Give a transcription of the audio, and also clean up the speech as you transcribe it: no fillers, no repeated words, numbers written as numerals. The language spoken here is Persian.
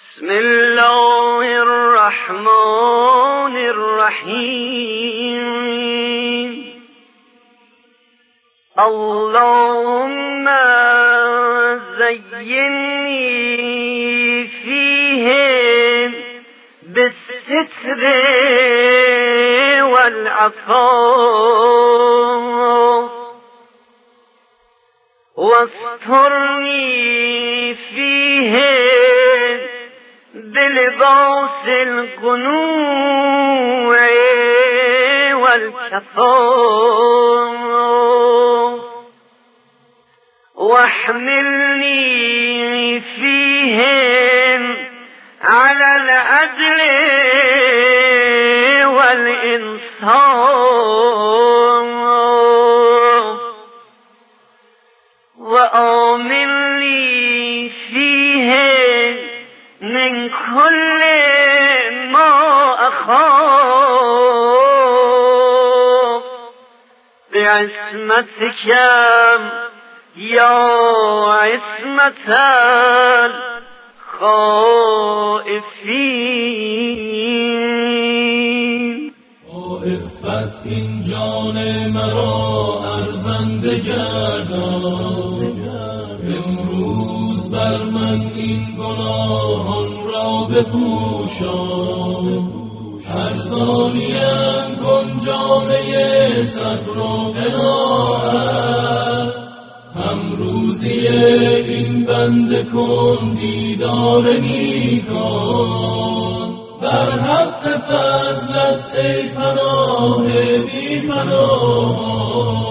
بسم الله الرحمن الرحیم. اللهم زینی فیهم بالستر والعفاف واسترنی فیهم بلباس القنوع والكفاف واحملني فيهم على العدل والإنصاف وآمني فيهم من كل ما أخاف بعصمتك يا عصمة الخائفين. عفت این جان مرا ارزنده گردان، امروز بر من این گناهان را بپوشان. ارزانیم کن جامعه صبر و قناعت، هم روزی این بنده کن دیدار نیکان. بر حق فضلت ای پناه بی پناه